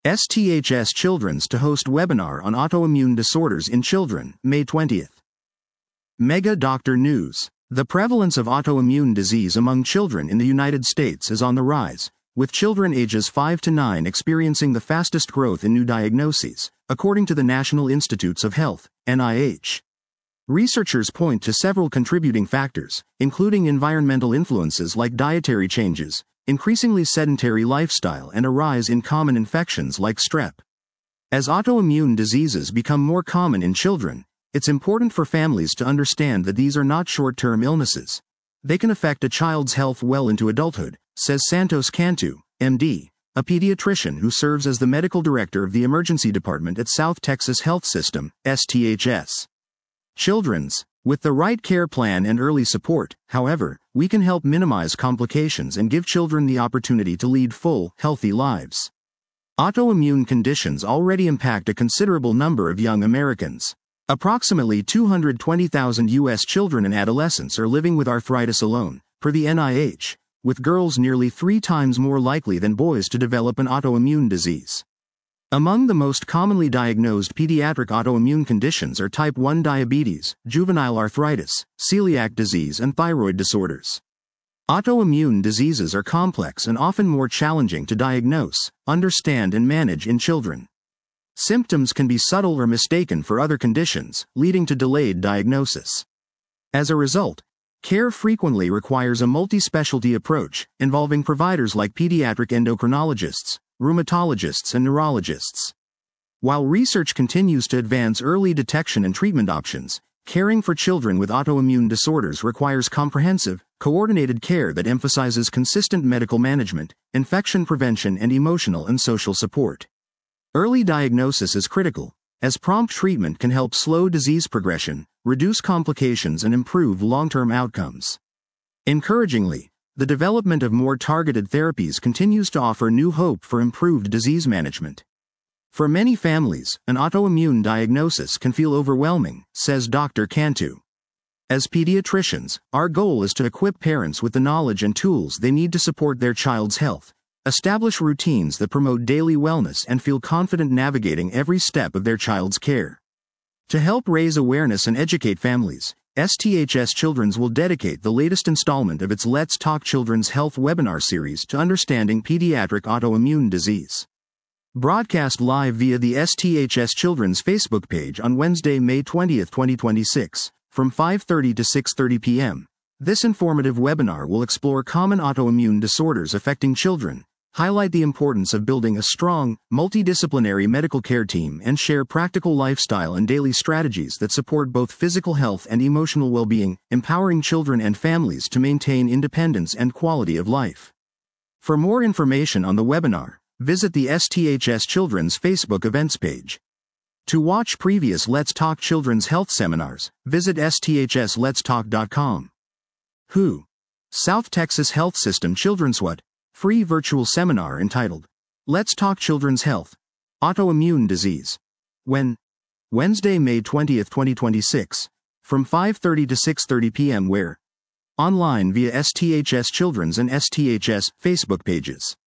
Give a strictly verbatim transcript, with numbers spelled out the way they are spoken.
S T H S Children's to host webinar on autoimmune disorders in children, May twentieth. Mega Doctor News. The prevalence of autoimmune disease among children in the United States is on the rise, with children ages five to nine experiencing the fastest growth in new diagnoses, according to the National Institutes of Health, N I H. Researchers point to several contributing factors, including environmental influences like dietary changes, increasingly sedentary lifestyle, and a rise in common infections like strep. As autoimmune diseases become more common in children, it's important for families to understand that these are not short-term illnesses. They can affect a child's health well into adulthood, says Santos Cantu, M D, a pediatrician who serves as the medical director of the emergency department at South Texas Health System, S T H S. Children's. With the right care plan and early support, however, we can help minimize complications and give children the opportunity to lead full, healthy lives. Autoimmune conditions already impact a considerable number of young Americans. Approximately two hundred twenty thousand U S children and adolescents are living with arthritis alone, per the N I H, with girls nearly three times more likely than boys to develop an autoimmune disease. Among the most commonly diagnosed pediatric autoimmune conditions are type one diabetes, juvenile arthritis, celiac disease, and thyroid disorders. Autoimmune diseases are complex and often more challenging to diagnose, understand, and manage in children. Symptoms can be subtle or mistaken for other conditions, leading to delayed diagnosis. As a result, care frequently requires a multi-specialty approach, involving providers like pediatric endocrinologists, rheumatologists, and neurologists. While research continues to advance early detection and treatment options, caring for children with autoimmune disorders requires comprehensive, coordinated care that emphasizes consistent medical management, infection prevention, and emotional and social support. Early diagnosis is critical, as prompt treatment can help slow disease progression, reduce complications, and improve long-term outcomes. Encouragingly, the development of more targeted therapies continues to offer new hope for improved disease management. For many families, an autoimmune diagnosis can feel overwhelming, says Doctor Cantu. As pediatricians, our goal is to equip parents with the knowledge and tools they need to support their child's health, establish routines that promote daily wellness, and feel confident navigating every step of their child's care. To help raise awareness and educate families, S T H S Children's will dedicate the latest installment of its Let's Talk Children's Health webinar series to understanding pediatric autoimmune disease. Broadcast live via the S T H S Children's Facebook page on Wednesday, May twentieth, twenty twenty-six, from five thirty to six thirty p m This informative webinar will explore common autoimmune disorders affecting children, highlight the importance of building a strong, multidisciplinary medical care team, and share practical lifestyle and daily strategies that support both physical health and emotional well-being, empowering children and families to maintain independence and quality of life. For more information on the webinar, visit the S T H S Children's Facebook events page. To watch previous Let's Talk Children's Health seminars, visit S T H S lets talk dot com. W H O. South Texas Health System Children's What? Free virtual seminar entitled, Let's Talk Children's Health, Autoimmune Disease. When? Wednesday, May twentieth, twenty twenty-six, from five thirty to six thirty p m Where? Online via S T H S Children's and S T H S Facebook pages.